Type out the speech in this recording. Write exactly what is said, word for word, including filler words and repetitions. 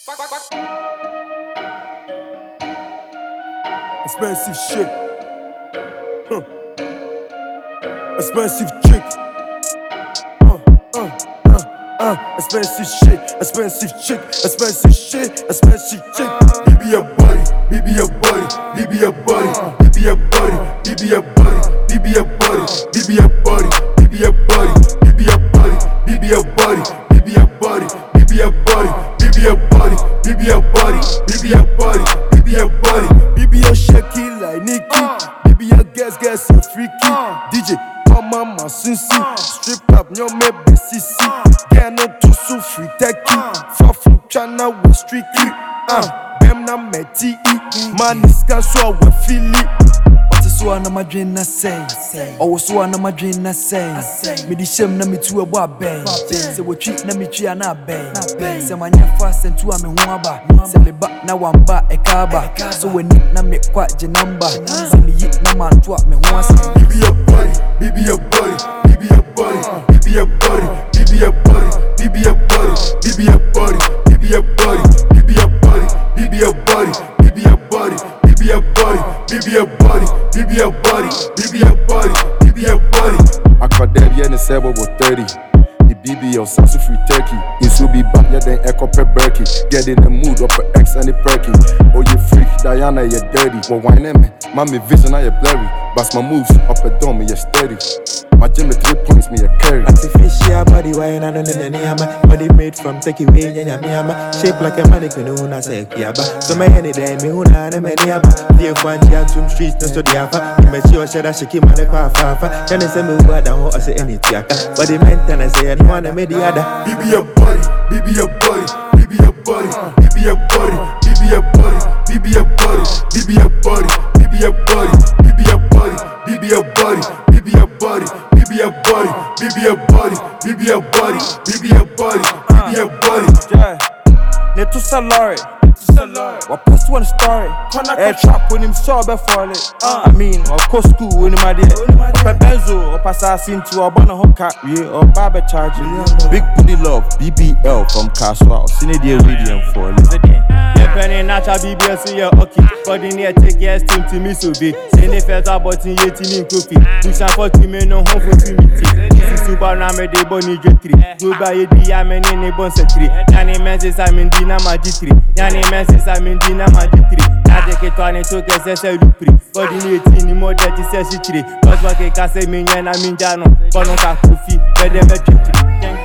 Expensive shit. Huh. Expensive chick. Uh, uh, uh, uh. Expensive shit. Expensive chick. Expensive shit. Expensive chick. Baby your body. Baby your body. Baby your body. Baby your body. Baby your body. Baby your body. Baby your body. Baby your body. Baby your body. Baby your body. Baby your body. Baby your body. Baby your body. Baby your body. Baby your body. Baby your body. Baby your shaky like Nicki. Baby your guess guess you freaky. D J Mama Masunsi. Strip up no me besisi. Get no too so free techie. Far from China with streaky. Uh, Bem na meti. Man is so we feel it. So na my dream na say, oh so na my dream na say. Me di shame na me tu e bo bang. Say we treat na me tria na bang. Say my nya fast and tu a me ho aba. Say me back na one ba e kaba. So we need na me kwa je number. Say me yit na man tu a me ho asa. Baby your body, baby your body, baby your body, baby your body, baby your body, baby your body, baby your body, baby your body, baby your body, baby your body, baby your body, baby your body, baby your body, baby your body, baby your body, baby your body. I caught that yeah, and said we were thirty. The B B L Sasu free turkey. You should be back, yeah, then echo per Berkey. Get in the mood, up for X and the perky. Oh, you freak, Diana, you're dirty. Well, why not, man? Mommy vision, I blurry. Bust my moves, up a dome, you're steady. My gym at three points, me a carry. Artificial body, why not in the Niama? Body made from take away, yeah, Miama. Shape like a mannequin, who I say, Kiaba. So, my any day, me, who I am, any other. The one, yeah, two streets, no, so the alpha. You make sure that she keep my fafa. Can I say me what I want, I say any tiaka. But the mental, I say, and one, I made the other. Baby your body, baby your body, baby your body, baby your body, baby your body, baby your body, baby your body, baby your body, baby your body, baby your body, baby your body, baby your body, baby your body, baby your body, baby your body, baby your body. Yeah. Ne tu salary. What post one story? Air trap when him saw before it. I mean, or co school when him idea. Or benzo, or assassin to a banner hookah, or barber charge. Big booty love, B B L from Caswell. Synedia Radium for listen. Penny natural B B L see your okay. Body near take your steam to me so be. Say the first about in eighteen in coffee. Push and forty men no home for two meeting. This is super na me de boni jetri. Go buy a dia men in a bon setri. Yani menses I'm in dina magitri. Yani menses I'm in dina magitri. I take it on it to get a selupri. Body near eighteen more that is a city. Cause what I can say me and I mean jano. Bono ka coffee. Better me jetri.